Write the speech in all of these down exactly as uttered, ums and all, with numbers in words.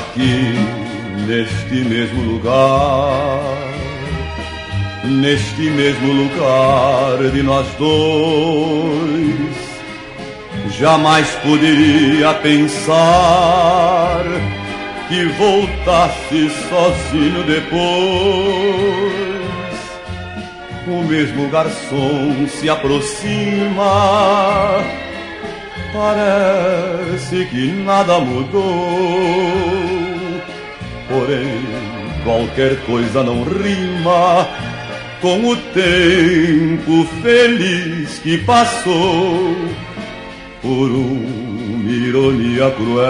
aqui, neste mesmo lugar, neste mesmo lugar de nós dois, jamais poderia pensar que voltasse sozinho depois. O mesmo garçom se aproxima, parece que nada mudou, porém qualquer coisa não rima com o tempo feliz que passou. Por uma ironia cruel,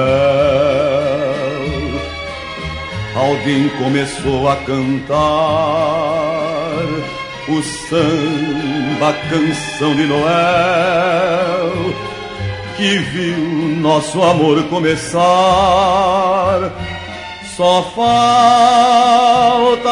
alguém começou a cantar o samba, canção de Noel, que viu nosso amor começar. Só falta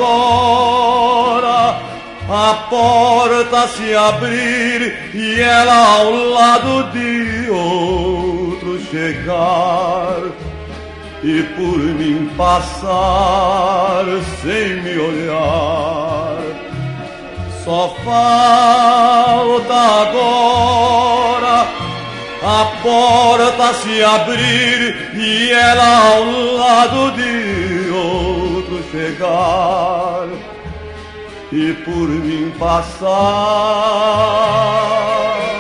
agora a porta se abrir e ela ao ldo de outro chegar, e por mim passar sem me olhar. Só falta agora a porta se abrir e ela ao lado de outro chegar, e por mim passar.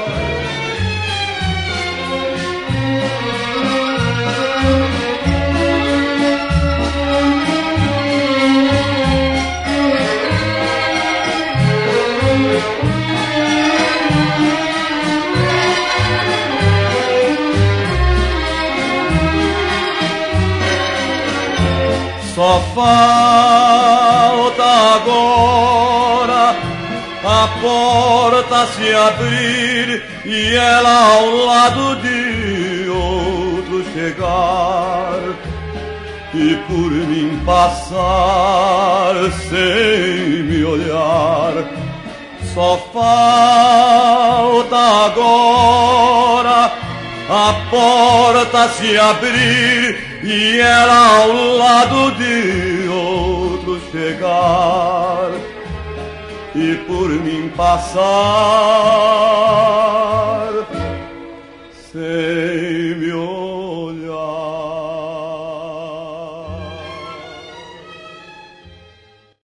Só falta agora a porta se abrir e ela ao lado de outro chegar, e por mim passar sem me olhar. Só falta agora a porta se abrir e ela ao lado de outro chegar, e por mim passar sem